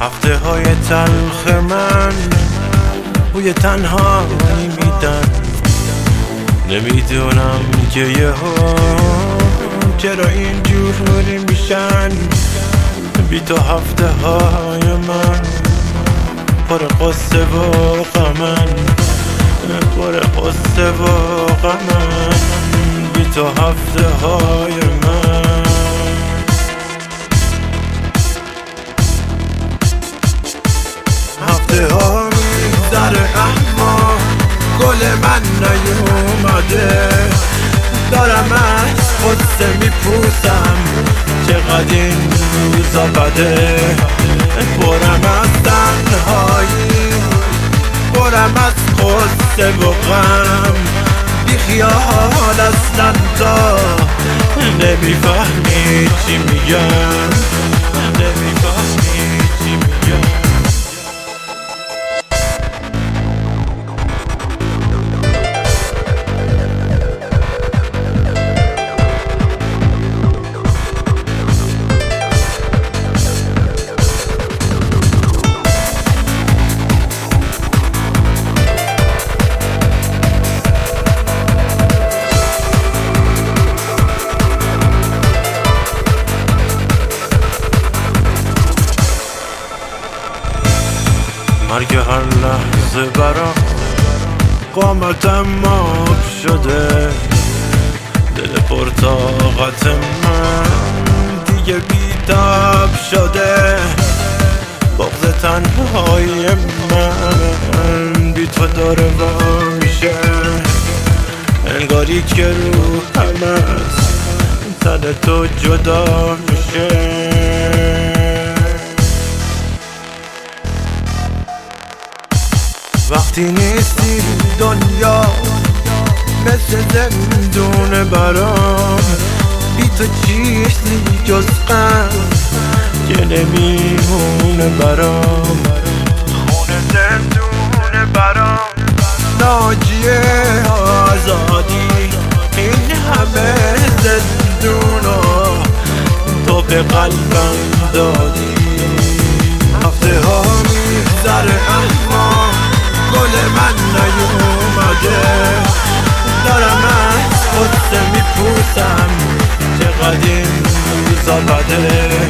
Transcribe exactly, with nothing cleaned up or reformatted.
هفته های تلخ من بوی تنهایی میدن. نمیدونم که یهو چرا اینجوری میشن. بی تو هفته های من پر قصه و غمن، پر قصه و غمن. بی تو هفته های من. هفته ها میگذره اما گل من نیومده. دارم از قصه میپوسم چقدر این روزا بده. برم از تنهایی، برم از قصه و غم. بی خیال اصلا تا نمیفهمی چی میگم، نمیفهمی چی میگم. مرگ هر لحظه برام قامتم آب شده. دل پرطاقت من دیگه بیتاب شده. بغض تنهای من بی تو داره وا میشه. انگاری که روحم از تن تو جدا میشه. وقتی نیستی دنیا مثل زندونه برام. بی تو چیزی جز غم که نمیمونه برام. خونه زندونه برام. ناجیه آزادی این همه زندونو تو به قلبم دادی. هفته ها میگذره اما گل من نیومده. دارم از قصه میپوسم چقدر این روزا بده.